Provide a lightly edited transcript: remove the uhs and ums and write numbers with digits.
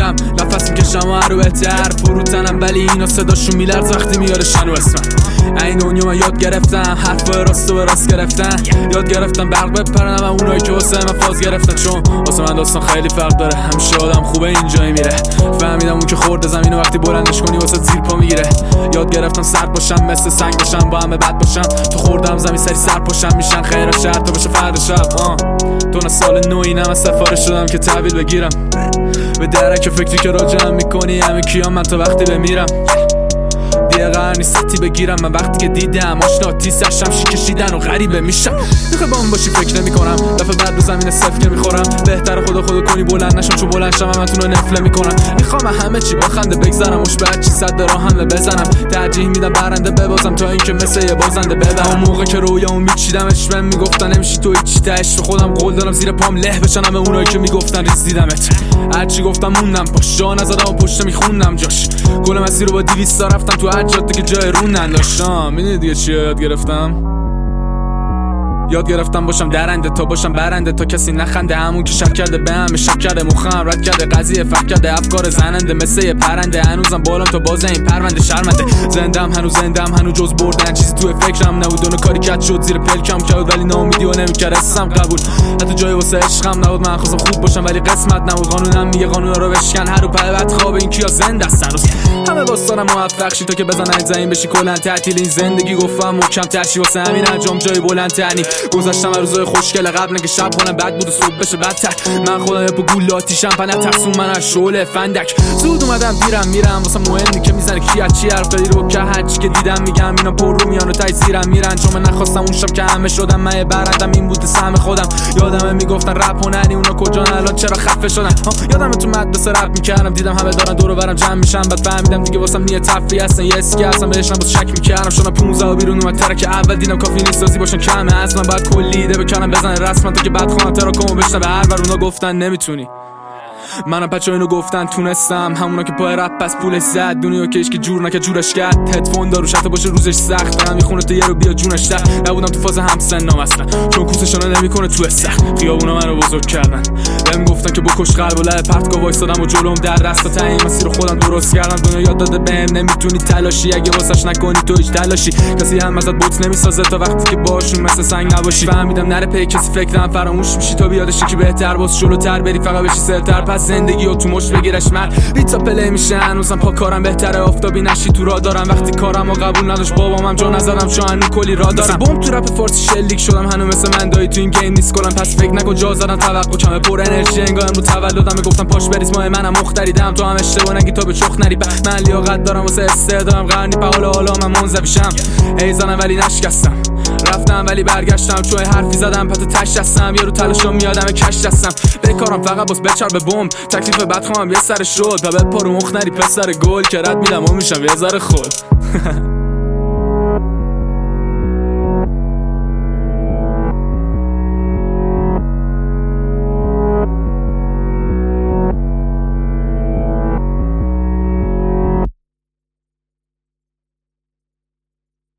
میرم نفس میکشم و هرو بهتر فروتنم ولی اینا صداشون میلرز وقتی میاره شنو اسمم. این دنیا من یاد گرفتم حرفای راستو به راست گرفتن، یاد گرفتم برق بپرنم و اونایی که واسه من فاز گرفتن، چون واسه من داستان خیلی فرق داره. همیشه آدم خوبه اینجایی میره، فهمیدم اون که خورده زمینو وقتی بلندش کنی واسه زیر پا میگیره. یاد گرفتم سرد باشم مثل سنگ باشم با همه بد باشم، تو خوردم زمین سری سر پاشم میشن خیر شهر تا بشه فرد شب. تو نه سال نوی نه من سفارش شدم که تحویل بگیرم به درک فکری که راجعم میکنی همه کیام من تا وقتی بمیرم. دیگه قرار نیست ستی بگیرم من وقتی که دیدم آشناتی سرشم شی کشیدن و غریبه میشم. میخوای با اون باشی فکر نمیکنم دفعه بعد به زمین سفت میخورم، بهتر خدا کنی بلند نشم چون بلند شم همتون رو نفله میکنم. میخوام همه چی با خنده بگذرم مش بعد چی صد راه حمله بزنم، ترجیح میدم برنده ببازم تا اینکه مثل یه بازنده ببرم. اون موقع که رویامو میچیدمش بهم میگفتن نمیشی تو هیچ تاش، به خودم قول دادم زیر پام له بشنم به اونایی که میگفتن رسیدمت. هرچی گفتم موندم پاش جا نزدم و پشت میخوندم جاش، گل مسیر رو با 200 تا رفتم تو هر جاده که جای رو نداشتم. میدونی دیگه چیه یاد گرفتم باشم درنده تا باشم برنده، تا کسی نخنده همون که شک کرده به همه شک کرده مخم رد کرده قضیه فکر کرده افکار زننده مثل یه پرنده. هنوزم بالام تا بازه این پرونده شرمنده، زندم هنوز جز بردن چیزی توی فکرم نبود. اونو کاری کت شد زیر پلکم کرد ولی ناامیدی و نمیکرد اسم قبول، حتی جای واسه عشقم نبود. من خواستم خوب باشم ولی قسمت نبود، قانونم میگه قانونا رو بشکن هر رو پلبت خواب این کیا زنده است هنوز. همه باستانم موفق شی تا که بزنن زمین بشی کلا تعطیل این زندگی گفتم محکم ترشی واسه همین انجام جای بلندترنی. گذاشتم روزای خوشگل قبل که شب کنم بعد بود و صبح بشه بدتر. من خودم با گول آتیشم پنه ترسون من از شعله فندک زود اومدم دیرم میرم واسه مهمی که میزنه کی از چی حرف داری رو که هرچی که دیدم میگم اینا پر رو میان و تای زیرم میرن، چون من نخواستم اون شب که همه شدم من برندم این بود سهم خودم. یادمه میگفتن رپ هنری اونا کجان الان چرا خفه شدن. یادمه تو مدرسه رپ میکردم دیدم همه دارن دور و برم جمع میشن، بعد فهمیدم دیگه واسم نیه تفریح هستن یه اسکی هستم بهشم باز شک میکردم. شدم 15 و بیرون اومد ترک اول دیدم کافی نیست سازی باشن کمه اصلا بعد کلی ایده بکنم بزنه رسما تا که بعد خواهم تراکمو بشنوه هر بر اونا گفتن نمیتونی. منم بچه اینو گفتن تونستم، همونا که پای رپ پس پولش زد دنیا که که جور نکه جورش کرد. هدفون دارو شته باشه روزش سخت دارم میخونه تو یه رو بیا جونش در نبودم تو فاز همسنام اصلا، چون کوسشانا نمیکنه تو سخت. خیابونا منو بزرگ کردن بهم گفتن که بکش قلب و لب پرتگاه وایسادم و جلوم در دست تا این مسیر خودم درست کردم. دنیا یاد داده بهم نمیتونی تلاشی اگه واسش نکنی تو هیچ تلاشی. کسی هم ازت بوت نمیسازه تا وقتی که باشون مثل سنگ نباشی. فهمیدم نره پی کسی فکرم فراموش میشی تا بیادش که بهتر باز جلوتر بری فقط بشی سرتر. پس زندگی و تو مش بگیرش مرد بیتا پلی میشه هنوزم پا کارم بهتره آفتابی نشی تو راه دارم وقتی کارم و قبول نداشت بابام جا نزدم چون هنو کلی راه دارم. بوم تو رپ فارسی شلیک شدم هنو مثل من دایی تو این گیم نیست کلم، پس فکر نکن جا زدن توقع کمه پر انرژی انگار رو تولدم گفتم پاش بریز ماه منم مختریدم تو هم اشتباه نگی تا به چخ نری. من لیاقت دارم واسه استعدادم قرنی په حالا من منزویشم ای زنم ولی نشکستم رفتم ولی برگشتم چون حرفی زدم پتو تش دستم یه رو تلاشم میادم کش دستم بکارم فقط باز بچر به بم تکلیف بد خواهم یه سر شد و بپارو مخ نری پسر گل که رد میدم و میشم یه ذره خود